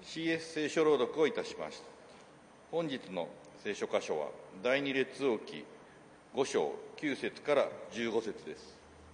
CS 聖書朗読をいたしました。本日の聖書箇所は第二列王記5章9節から15節です。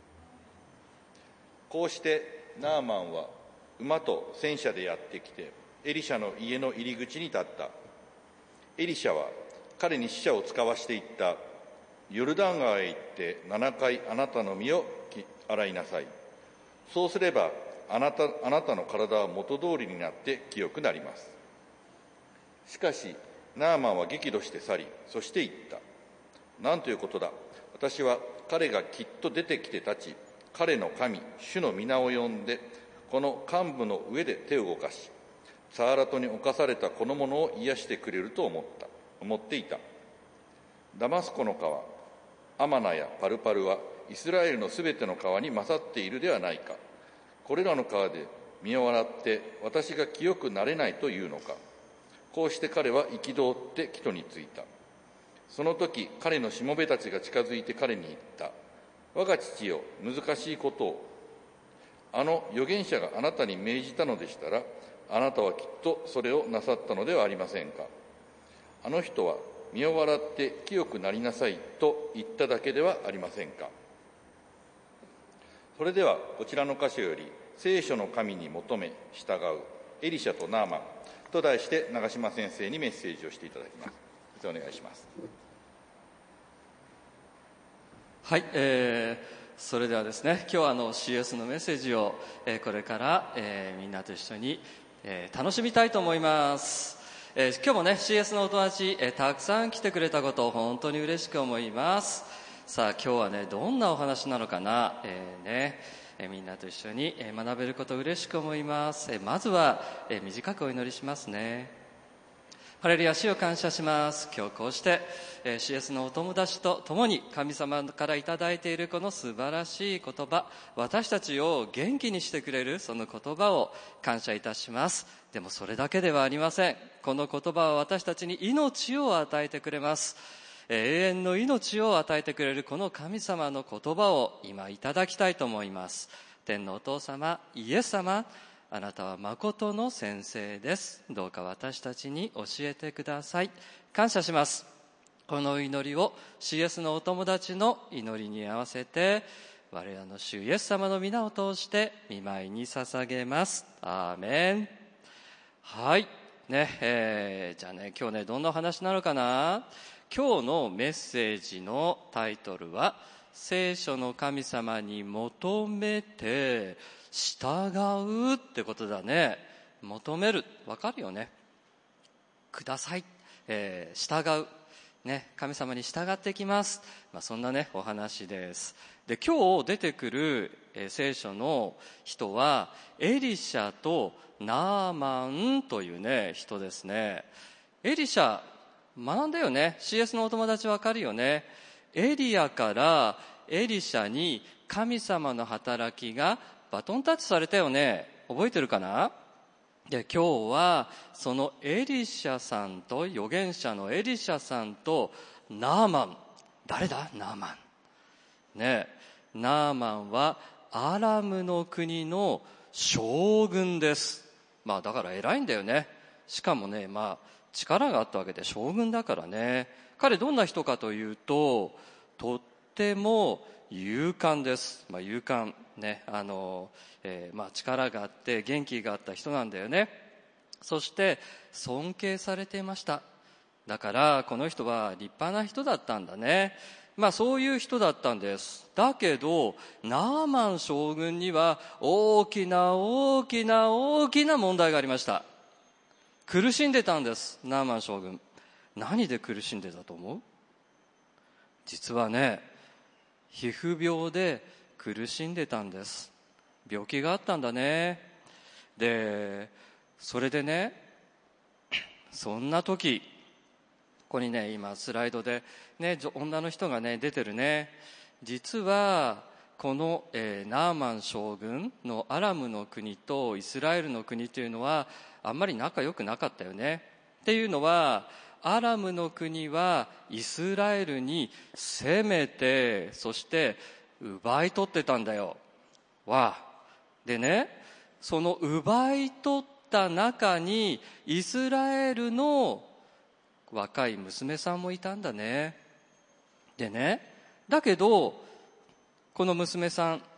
こうしてナーマンは馬と戦車でやってきてエリシャの家の入り口に立った。エリシャは彼に使者を使わしていった。ヨルダン川へ行って7回あなたの身を洗いなさい。そうすればあなたの体は元通りになって清くなります。しかしナーマンは激怒して去り、そして言った。なんということだ。私は彼がきっと出てきて立ち、彼の神主の皆を呼んでこの幹部の上で手を動かし、サーラトに侵されたこの者を癒してくれると思っていた。ダマスコの川アマナやパルパルはイスラエルのすべての川に勝っているではないか。これらの川で身を洗って私が清くなれないというのか。こうして彼は憤って帰途に着いた。その時彼のしもべたちが近づいて彼に言った。我が父よ、難しいことをあの預言者があなたに命じたのでしたら、あなたはきっとそれをなさったのではありませんか。あの人は身を洗って清くなりなさいと言っただけではありませんか。それではこちらの箇所より聖書の神に求め従うエリシャとナーマンと題して長島先生にメッセージをしていただきます。お願いします。 はい、それではですね、今日はCS のメッセージを、これから、みんなと一緒に、楽しみたいと思います。今日もね CS のお友達、たくさん来てくれたことを本当に嬉しく思います。さあ今日はねどんなお話なのかな、みんなと一緒に学べることを嬉しく思います。まずは、短くお祈りしますね。ハレルヤ、主を感謝します。今日こうして、CS のお友達と共に神様からいただいているこの素晴らしい言葉、私たちを元気にしてくれるその言葉を感謝いたします。でもそれだけではありません。この言葉は私たちに命を与えてくれます。永遠の命を与えてくれるこの神様の言葉を今いただきたいと思います。天のお父様、イエス様、あなたは誠の先生です。どうか私たちに教えてください。感謝します。この祈りを CS のお友達の祈りに合わせて我らの主イエス様の皆を通して御前に捧げます。アーメン。はいね、じゃあね今日ねどんなお話なのかな。今日のメッセージのタイトルは聖書の神様に求めて従うってことだね。求める、わかるよね。ください、従うね、神様に従ってきます。そんなねお話です。で今日出てくる、聖書の人はエリシャとナーマンというね人ですね。エリシャ学んだよね。 CS のお友達わかるよね。エリアからエリシャに神様の働きがバトンタッチされたよね。覚えてるかな。で今日はそのエリシャさんと預言者のエリシャさんとナーマン、誰だナーマンね。ナーマンはアラムの国の将軍です。だから偉いんだよね。しかもね力があったわけで将軍だからね。彼どんな人かというととっても勇敢です。勇敢ね、力があって元気があった人なんだよね。そして尊敬されていました。だからこの人は立派な人だったんだね。そういう人だったんです。だけどナーマン将軍には大きな問題がありました。苦しんでたんです。ナーマン将軍。何で苦しんでたと思う？実はね皮膚病で苦しんでたんです。病気があったんだね。でそれでねそんな時ここにね今スライドでね女の人がね出てるね。実はこの、ナーマン将軍のアラムの国とイスラエルの国というのはあんまり仲良くなかったよね。っていうのはアラムの国はイスラエルに攻めてそして奪い取ってたんだよ。でねその奪い取っった中にイスラエルの若い娘さんもいたんだね。でね、だけどこの娘さん、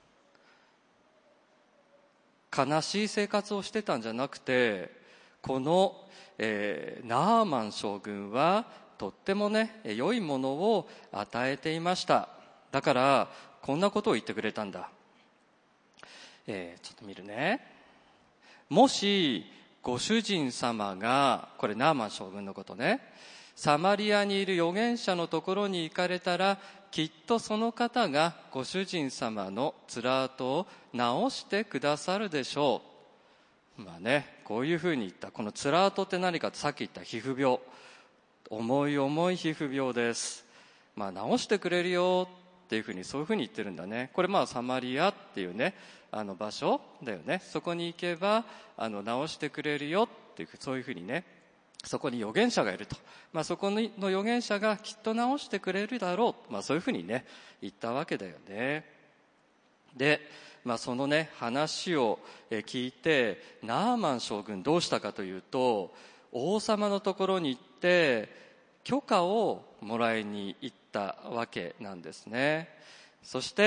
悲しい生活をしてたんじゃなくて、この、ナーマン将軍はとってもね、良いものを与えていました。だからこんなことを言ってくれたんだ。ちょっと見るね。もしご主人様が、これナーマン将軍のことね、サマリアにいる預言者のところに行かれたら、きっとその方がご主人様の辛跡を治してくださるでしょう。まあね、こういうふうに言った。この辛跡って何かって、さっき言った皮膚病、重い皮膚病です。まあ治してくれるよっていうふうに、そういうふうに言ってるんだね。これまあサマリアっていうね、場所だよね。そこに行けば治してくれるよっていう、そういうふうにね、そこに預言者がいると、まあ、そこの預言者がきっと治してくれるだろう、まあ、そういうふうにね言ったわけだよね。で、まあ、そのね話を聞いて、ナーマン将軍どうしたかというと、王様のところに行って許可をもらいに行ったわけなんですね。そして、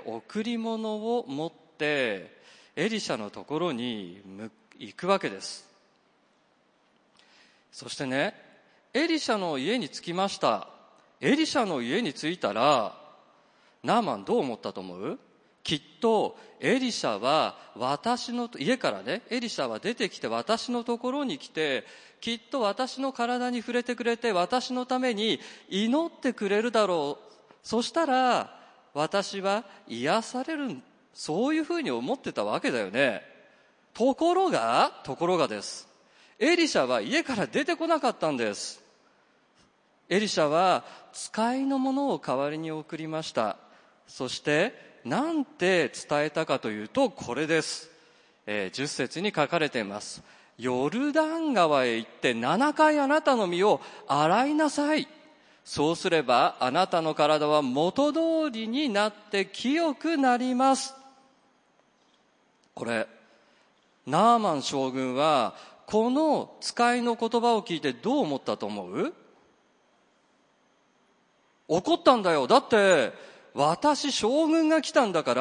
贈り物を持ってエリシャのところに行くわけです。そしてね、エリシャの家に着きました。エリシャの家に着いたら、ナーマンどう思ったと思う？きっとエリシャは私の家からね、エリシャは出てきて私のところに来て、きっと私の体に触れてくれて、私のために祈ってくれるだろう。そしたら私は癒される、そういうふうに思ってたわけだよね。ところがです。エリシャは家から出てこなかったんです。エリシャは使いのものを代わりに送りました。そしてなんて伝えたかというと、これです。10節に書かれています。ヨルダン川へ行って7回あなたの身を洗いなさい。そうすればあなたの体は元通りになって清くなります。これ、ナーマン将軍はこの使いの言葉を聞いてどう思ったと思う？怒ったんだよ。だって私将軍が来たんだから、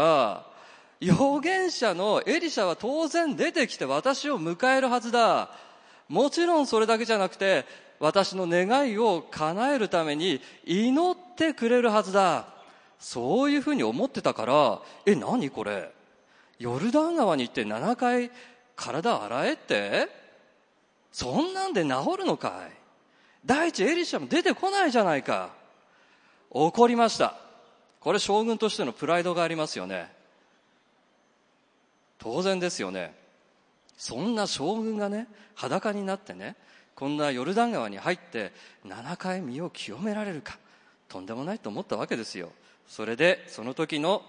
預言者のエリシャは当然出てきて私を迎えるはずだ。もちろんそれだけじゃなくて、私の願いを叶えるために祈ってくれるはずだ。そういうふうに思ってたから、何これ、ヨルダン川に行って7回体洗えって、そんなんで治るのかい。第一エリシャも出てこないじゃないか。怒りました。これ将軍としてのプライドがありますよね。当然ですよね。そんな将軍がね、裸になってね、こんなヨルダン川に入って7回身を清められるか、とんでもないと思ったわけですよ。それでその時の、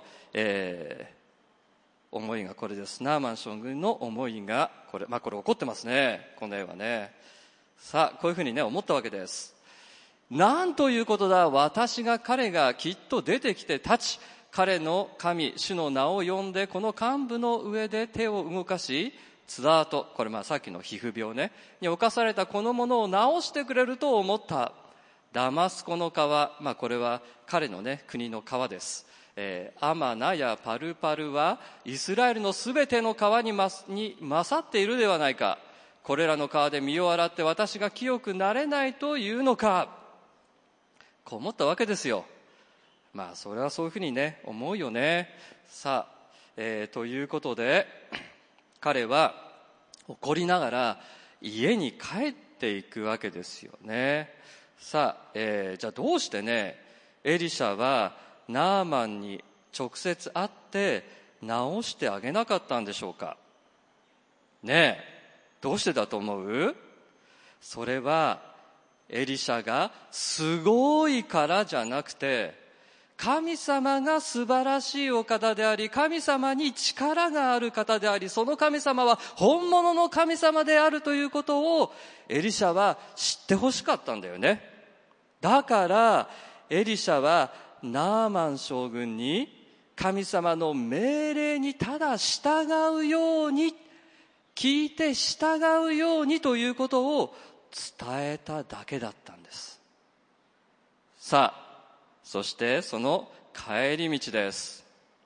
思いがこれです。ナーマン将軍の思いがこれ、これ怒ってますね、この絵はね。さあ、こういうふうにね思ったわけです。なんということだ。彼がきっと出てきて立ち、彼の神主の名を呼んで、この幹部の上で手を動かし、辛跡、これさっきの皮膚病ねに侵されたこのものを治してくれると思った。ダマスコの川、これは彼のね国の川です。アマナやパルパルはイスラエルのすべての川に勝っているではないか。これらの川で身を洗って私が清くなれないというのか。こう思ったわけですよ。それはそういうふうにね思うよね。さあ、ということで彼は怒りながら家に帰っていくわけですよね。さあ、じゃあどうしてねエリシャはナーマンに直接会って治してあげなかったんでしょうかね。どうしてだと思う？それはエリシャがすごいからじゃなくて、神様が素晴らしいお方であり、神様に力がある方であり、その神様は本物の神様であるということをエリシャは知ってほしかったんだよね。だからエリシャはナーマン将軍に神様の命令にただ従うように、 聞いて従うようにということを伝えただけだったんです。さあ、そしてその帰り道です。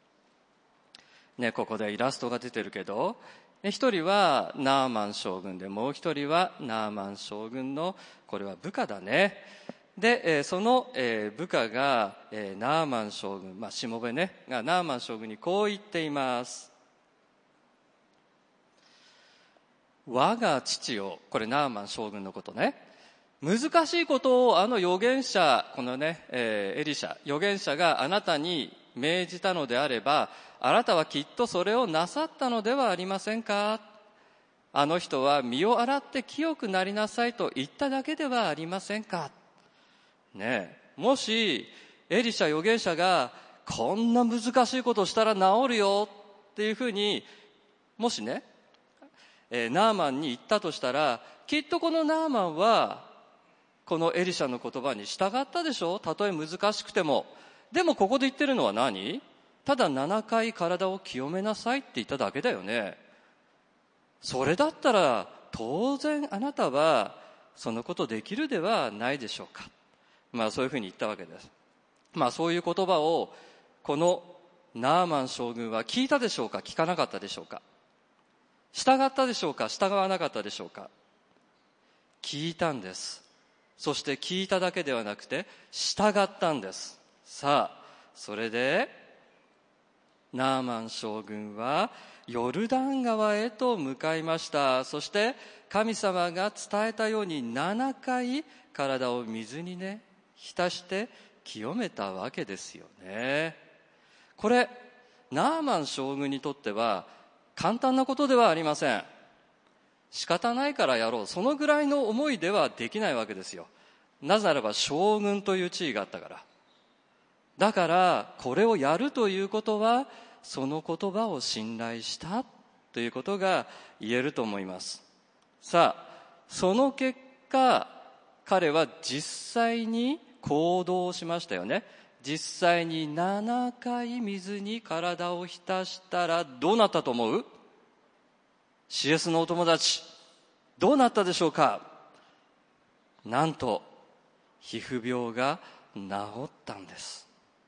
ここでイラストが出てるけど、一人はナーマン将軍で、もう一人はナーマン将軍の、これは部下だね。で、その部下がナーマン将軍、しもべね、がナーマン将軍にこう言っています。我が父を、これナーマン将軍のことね、難しいことを預言者、このね、エリシャ、預言者があなたに命じたのであれば、あなたはきっとそれをなさったのではありませんか。あの人は身を洗って清くなりなさいと言っただけではありませんか。もしエリシャ預言者がこんな難しいことをしたら治るよっていうふうにもしね、ナーマンに言ったとしたら、きっとこのナーマンはこのエリシャの言葉に従ったでしょう。たとえ難しくても。でもここで言ってるのは何？ただ7回体を清めなさいって言っただけだよね。それだったら当然あなたはそのことできるではないでしょうか。そういうふうに言ったわけです。そういう言葉をこのナーマン将軍は聞いたでしょうか、聞かなかったでしょうか。従ったでしょうか、従わなかったでしょうか。聞いたんです。そして聞いただけではなくて従ったんです。さあ、それでナーマン将軍はヨルダン川へと向かいました。そして神様が伝えたように7回体を水に浸して清めたわけですよね。これナーマン将軍にとっては簡単なことではありません。仕方ないからやろう、そのぐらいの思いではできないわけですよ。なぜならば将軍という地位があったから。だからこれをやるということはその言葉を信頼したということが言えると思います。さあ、その結果彼は実際に行動しましたよね。実際に7回水に体を浸したらどうなったと思う？ CS のお友達、どうなったでしょうか？なんと皮膚病が治ったんです。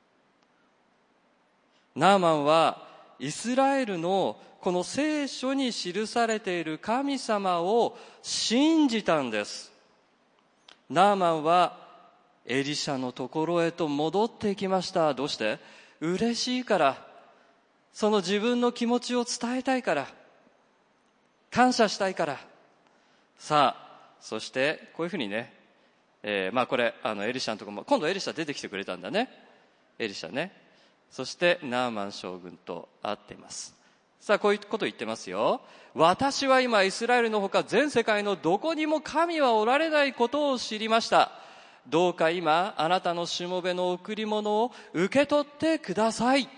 ナーマンはイスラエルのこの聖書に記されている神様を信じたんです。ナーマンはエリシャのところへと戻っていきました。どうして？嬉しいから、その自分の気持ちを伝えたいから、感謝したいから。さあ、そしてこういうふうにね、これエリシャのところも、今度エリシャ出てきてくれたんだね。エリシャね。そしてナーマン将軍と会っています。さあ、こういうことを言ってますよ。私は今イスラエルのほか全世界のどこにも神はおられないことを知りました。どうか今あなたのしもべの贈り物を受け取ってください。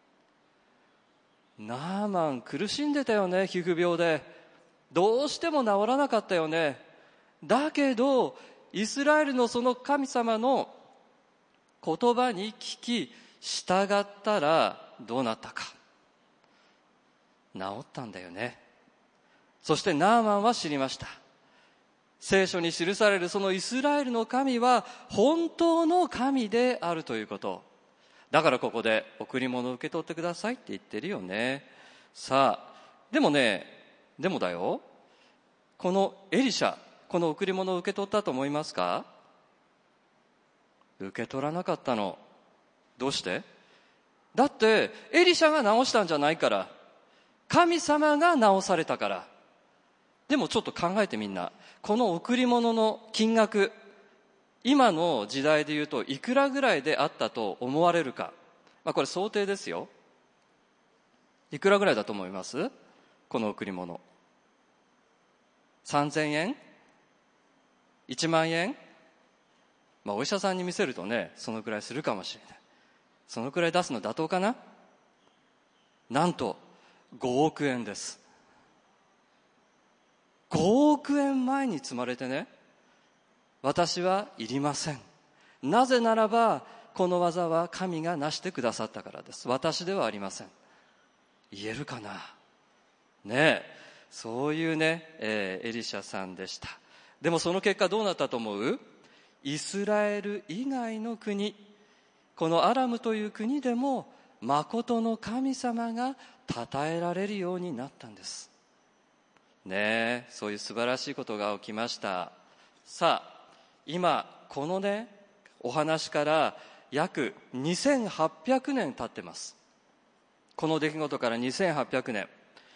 ナーマン苦しんでたよね、皮膚病で。どうしても治らなかったよね。だけどイスラエルのその神様の言葉に聞き従ったらどうなったか。治ったんだよね。そしてナーマンは知りました。聖書に記されるそのイスラエルの神は本当の神であるということ。だからここで贈り物を受け取ってくださいって言ってるよね。さあ、でもだよ、このエリシャ、この贈り物を受け取ったと思いますか？受け取らなかったの。どうして？だってエリシャが治したんじゃないから、神様が治されたから。でもちょっと考えてみんな、この贈り物の金額、今の時代で言うといくらぐらいであったと思われるか。これ想定ですよ。いくらぐらいだと思います？この贈り物。3000円 ?1 万円？お医者さんに見せるとね、そのくらいするかもしれない。そのくらい出すの妥当かな？なんと5億円です。5億円前に積まれてね、私はいりません。なぜならばこの技は神がなしてくださったからです。私ではありません。言えるかな？ねえ、 そういうね、エリシャさんでした。でもその結果どうなったと思う？イスラエル以外の国、このアラムという国でも真の神様が称えられるようになったんですね。そういう素晴らしいことが起きました。さあ、今このねお話から約2800年経ってます。この出来事から2800年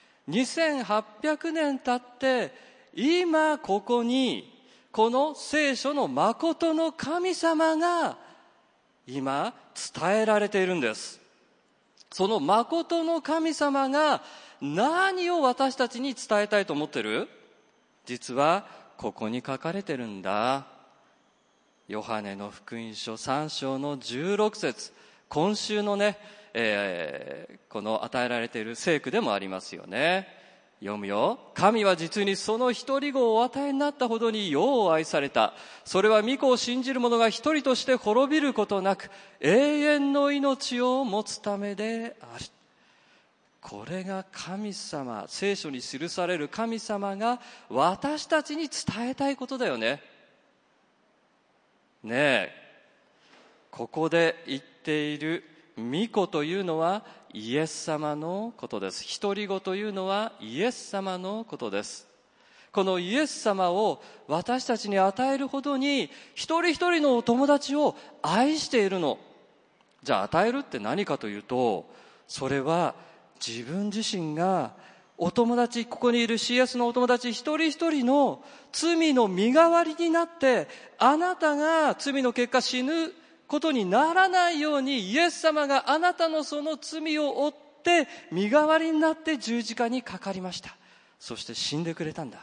経って今ここにこの聖書の真の神様が今伝えられているんです。その真の神様が何を私たちに伝えたいと思ってる？実はここに書かれてるんだ。ヨハネの福音書3章の16節、今週のね、この与えられている聖句でもありますよね。読むよ。神は実にその一人子をお与えになったほどに世を愛された。それは御子を信じる者が一人として滅びることなく永遠の命を持つためである。これが神様、聖書に記される神様が私たちに伝えたいことだよね。ねえ、ここで言っている御子というのはイエス様のことです。独り子というのはイエス様のことです。このイエス様を私たちに与えるほどに一人一人のお友達を愛しているの。じゃあ与えるって何かというと、それは自分自身がお友達、ここにいる CS のお友達一人一人の罪の身代わりになって、あなたが罪の結果死ぬことにならないようにイエス様があなたのその罪を負って身代わりになって十字架にかかりました。そして死んでくれたんだ。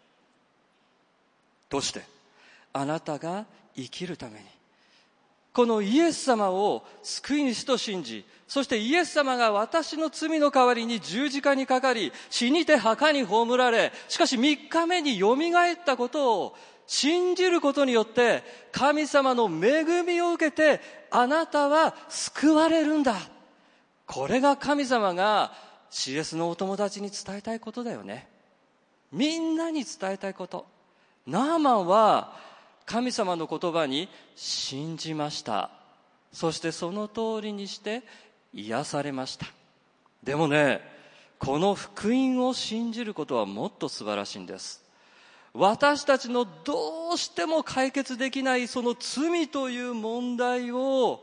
どうして？あなたが生きるために。このイエス様を救い主と信じ、そしてイエス様が私の罪の代わりに十字架にかかり、死にて墓に葬られ、しかし3日目によみがえったことを信じることによって神様の恵みを受けてあなたは救われるんだ。これが神様が CS のお友達に伝えたいことだよね。みんなに伝えたいこと。ナーマンは神様の言葉に信じました。そしてその通りにして癒されました。でもね、この福音を信じることはもっと素晴らしいんです。私たちのどうしても解決できないその罪という問題を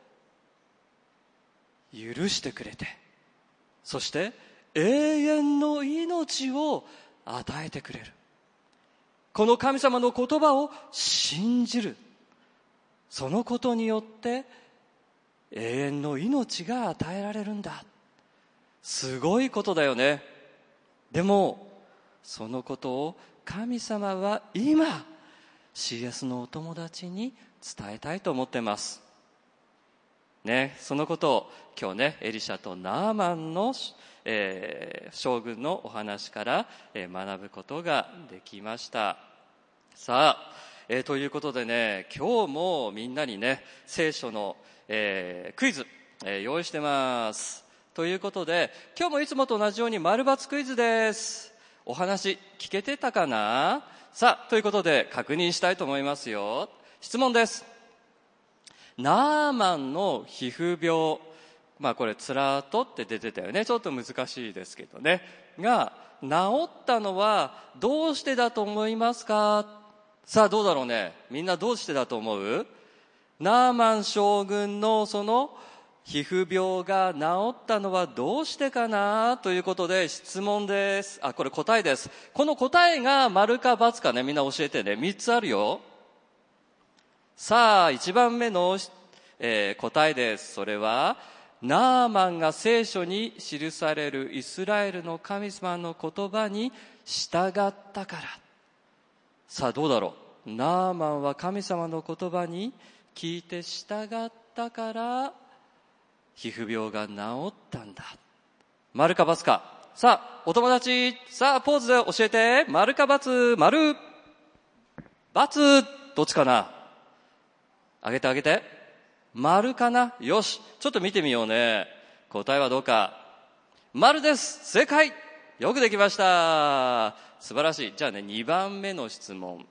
許してくれて、そして永遠の命を与えてくれる。この神様の言葉を信じる。そのことによって永遠の命が与えられるんだ。すごいことだよね。でもそのことを神様は今 CS のお友達に伝えたいと思ってますね。そのことを今日ね、エリシャとナーマンの、将軍のお話から、学ぶことができました。さあ、ということでね、今日もみんなにね聖書の、クイズ、用意してます。ということで今日もいつもと同じように丸×クイズです。お話聞けてたかな？さあ、ということで確認したいと思いますよ。質問です。ナーマンの皮膚病、これつらとって出てたよね。ちょっと難しいですけどね。が治ったのはどうしてだと思いますか？さあどうだろうね。みんなどうしてだと思う？ナーマン将軍のその皮膚病が治ったのはどうしてかなということで質問です。これ答えです。この答えが丸か×かね、みんな教えてね。3つあるよ。さあ1番目の、答えです。それはナーマンが聖書に記されるイスラエルの神様の言葉に従ったから。さあどうだろう。ナーマンは神様の言葉に聞いて従ったから皮膚病が治ったんだ。丸か×か。さあお友達、さあポーズで教えて。丸か×。丸×。どっちかな。あげてあげて。丸かな。よし、ちょっと見てみようね。答えはどうか。丸です。正解。 よくできました。素晴らしい。じゃあね、2番目の質問。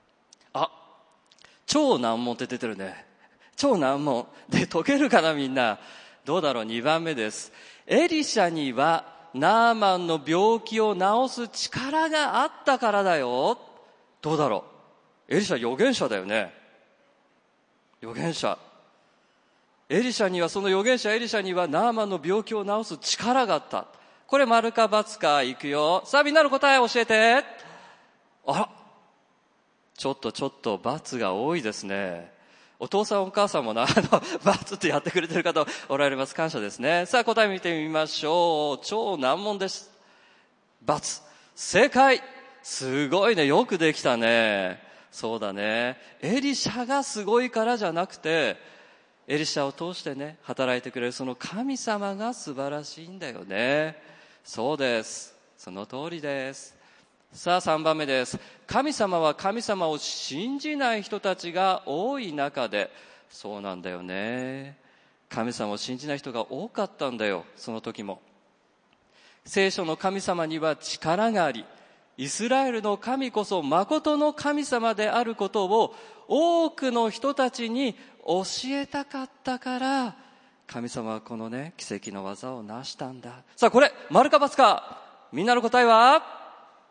超難問って出てるね。超難問で解けるかな、みんな。どうだろう。2番目です。エリシャにはナーマンの病気を治す力があったからだよ。どうだろう。エリシャ預言者だよね。預言者。その預言者エリシャにはナーマンの病気を治す力があった。これ丸か×か。いくよ。さあ、みんなの答え教えて。ちょっと×が多いですね。お父さんお母さんも×ってやってくれてる方おられます。感謝ですね。さあ、答え見てみましょう。超難問です。×。正解。すごいね。よくできたね。そうだね。エリシャがすごいからじゃなくて、エリシャを通してね、働いてくれるその神様が素晴らしいんだよね。そうです。その通りです。さあ、3番目です。神様は神様を信じない人たちが多い中で、そうなんだよね。神様を信じない人が多かったんだよ、その時も。聖書の神様には力があり、イスラエルの神こそ誠の神様であることを多くの人たちに教えたかったから、神様はこのね、奇跡の技を成したんだ。さあ、これ、丸か×か。みんなの答えは？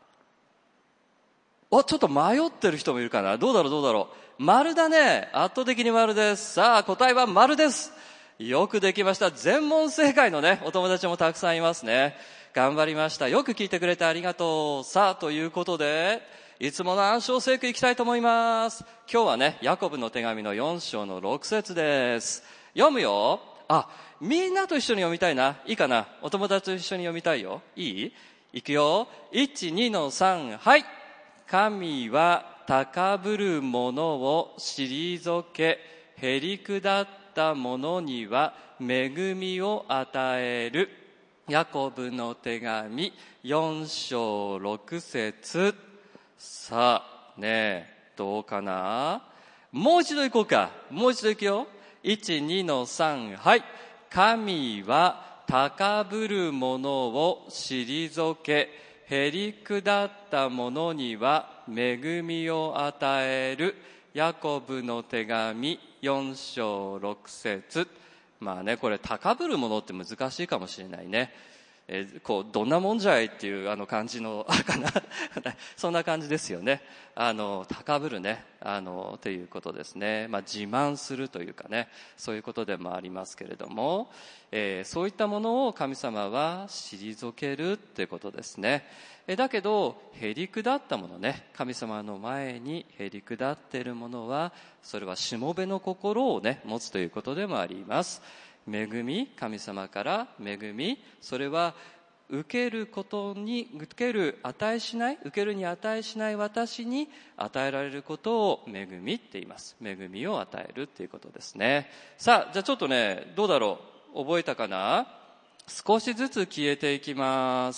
ちょっと迷ってる人もいるかな。どうだろう。丸だね。圧倒的に丸です。さあ、答えは丸です。よくできました。全問正解のね、お友達もたくさんいますね。頑張りました。よく聞いてくれてありがとう。さあ、ということで、いつもの暗唱聖句いきたいと思います。今日はね、ヤコブの手紙の4章の6節です。読むよ。みんなと一緒に読みたいな。いいかな。お友達と一緒に読みたいよ。いい？いくよ。1、2の3。はい。神は高ぶる者を退け、へり下った者には恵みを与える。ヤコブの手紙4章6節。さあね、どうかな。もう一度行こうか。もう一度行くよ。1、2の3。はい。神は高ぶる者を退け、へり下った者には恵みを与える。ヤコブの手紙4章6節。まあね、これ高ぶるものって難しいかもしれないね。どんなもんじゃいっていう感じのかなそんな感じですよね。高ぶるね、ということですね。自慢するというかね、そういうことでもありますけれども、そういったものを神様は退けるってことですね。だけどへり下ったものね、神様の前にへり下っているものは、それはしもべの心をね持つということでもあります。恵み、神様から恵み、それは受けるに値しない私に与えられることを恵みって言います。恵みを与えるっていうことですね。さあ、じゃあちょっとね、どうだろう。覚えたかな？少しずつ消えていきます。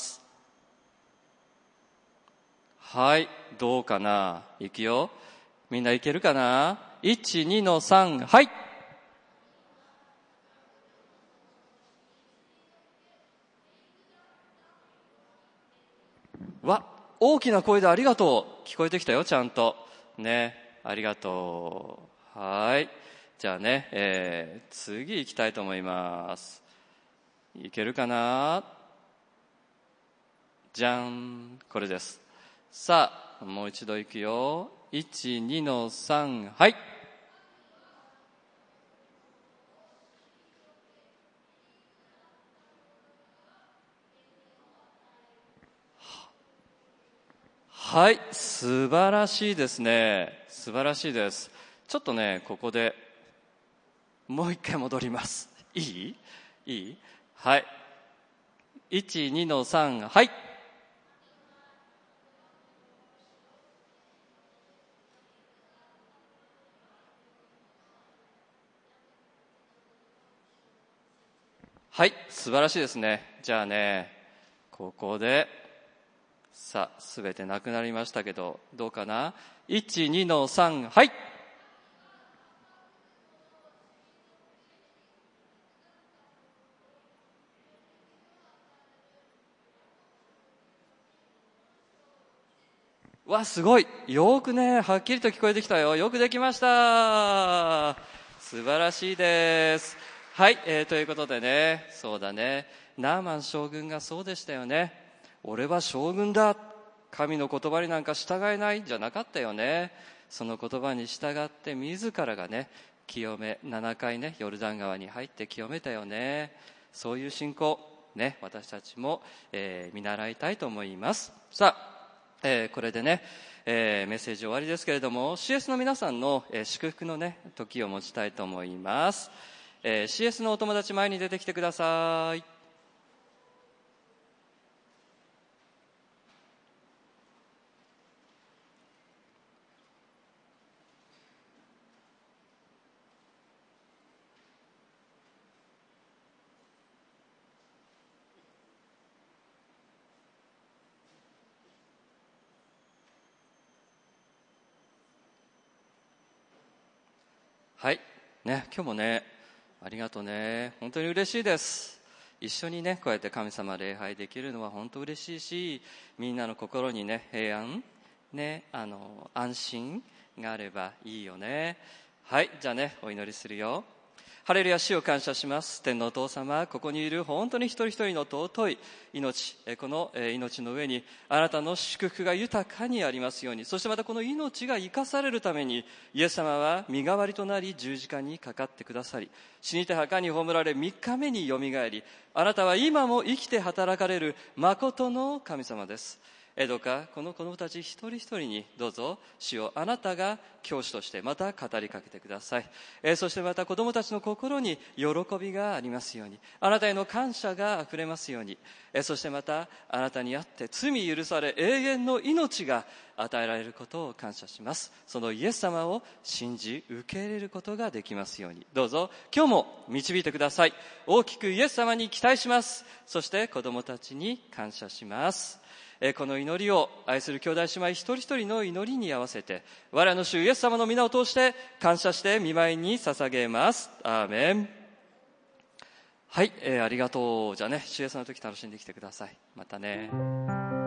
はい、どうかな？いくよ。みんないけるかな？ 1、2の3。はい。大きな声でありがとう。聞こえてきたよ、ちゃんと。ね、ありがとう。はい。じゃあね、次行きたいと思います。いけるかな？じゃん。これです。さあ、もう一度行くよ。1、2の3。はい。はい、素晴らしいですね。素晴らしいです。ちょっとね、ここでもう一回戻ります。いい？はい。1、2の3。はい。はい、素晴らしいですね。じゃあね、ここで、さあ、すべてなくなりましたけど、どうかな？ 1、2の3。はい。 わ、すごい。よくね、はっきりと聞こえてきたよ。よくできました。素晴らしいです。はい、ということでね、そうだね。ナーマン将軍がそうでしたよね。俺は将軍だ。神の言葉になんか従えないじゃなかったよね。その言葉に従って自らがね、清め、7回ね、ヨルダン川に入って清めたよね。そういう信仰、ね、私たちも、見習いたいと思います。さあ、これでね、メッセージ終わりですけれども CS の皆さんの、祝福のね時を持ちたいと思います、CS のお友達前に出てきてください。はいね、今日もねありがとうね。本当に嬉しいです。一緒にねこうやって神様礼拝できるのは本当嬉しいし、みんなの心にね平安ね、安心があればいいよね。はい、じゃあねお祈りするよ。ハレルヤ、主を感謝します。天のお父様、ここにいる本当に一人一人の尊い命、この命の上にあなたの祝福が豊かにありますように。そしてまたこの命が生かされるためにイエス様は身代わりとなり十字架にかかってくださり、死にて墓に葬られ3日目によみがえり、あなたは今も生きて働かれる誠の神様です。どうかこの子供たち一人一人にどうぞ主をあなたが教師としてまた語りかけてください。そしてまた子供たちの心に喜びがありますように、あなたへの感謝があふれますように、そしてまたあなたにあって罪許され永遠の命が与えられることを感謝します。そのイエス様を信じ受け入れることができますように、どうぞ今日も導いてください。大きくイエス様に期待します。そして子供たちに感謝します。この祈りを愛する兄弟姉妹一人一人の祈りに合わせて、我らの主イエス様の皆を通して感謝して御前に捧げます。アーメン。はい、ありがとう。じゃあね、主イエスの時楽しんできてください。またね。